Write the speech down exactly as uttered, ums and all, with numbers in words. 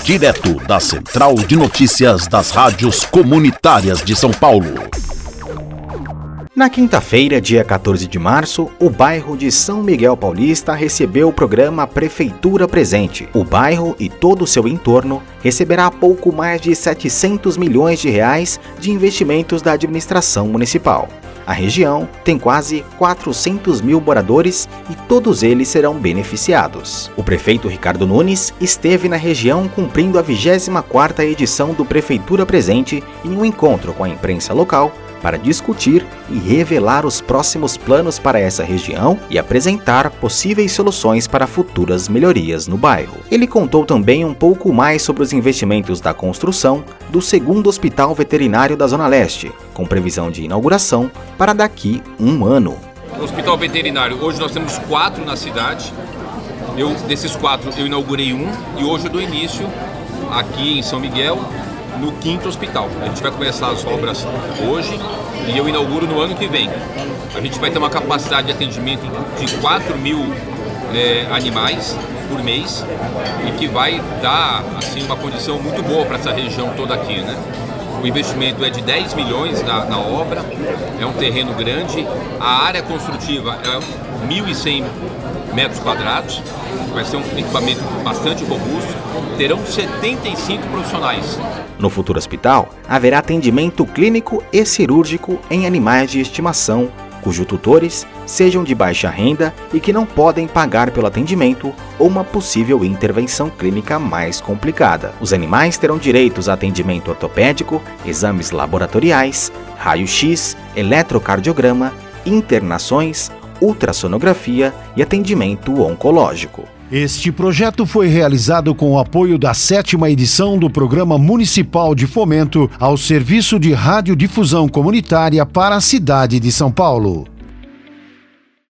direto da Central de Notícias das Rádios Comunitárias de São Paulo. Na quinta-feira, dia quatorze de março, o bairro de São Miguel Paulista recebeu o programa Prefeitura Presente. O bairro e todo o seu entorno receberá pouco mais de setecentos milhões de reais de investimentos da administração municipal. A região tem quase quatrocentos mil moradores e todos eles serão beneficiados. O prefeito Ricardo Nunes esteve na região cumprindo a vigésima quarta edição do Prefeitura Presente em um encontro com a imprensa local para discutir e revelar os próximos planos para essa região e apresentar possíveis soluções para futuras melhorias no bairro. Ele contou também um pouco mais sobre os investimentos da construção do segundo Hospital Veterinário da Zona Leste, com previsão de inauguração para daqui um ano. O Hospital Veterinário, hoje nós temos quatro na cidade. Eu, desses quatro, eu inaugurei um e hoje eu dou início aqui em São Miguel, no quinto hospital. A gente vai começar as obras hoje e eu inauguro no ano que vem. A gente vai ter uma capacidade de atendimento de quatro mil é, animais por mês e que vai dar assim, uma condição muito boa para essa região toda aqui, né? O investimento é de dez milhões na, na obra, é um terreno grande, a área construtiva é mil e cem metros quadrados, vai ser um equipamento bastante robusto, terão setenta e cinco profissionais. No futuro hospital, haverá atendimento clínico e cirúrgico em animais de estimação, cujos tutores sejam de baixa renda e que não podem pagar pelo atendimento ou uma possível intervenção clínica mais complicada. Os animais terão direitos a atendimento ortopédico, exames laboratoriais, raio-x, eletrocardiograma, internações, ultrassonografia e atendimento oncológico. Este projeto foi realizado com o apoio da sétima edição do Programa Municipal de Fomento ao Serviço de Radiodifusão Comunitária para a cidade de São Paulo.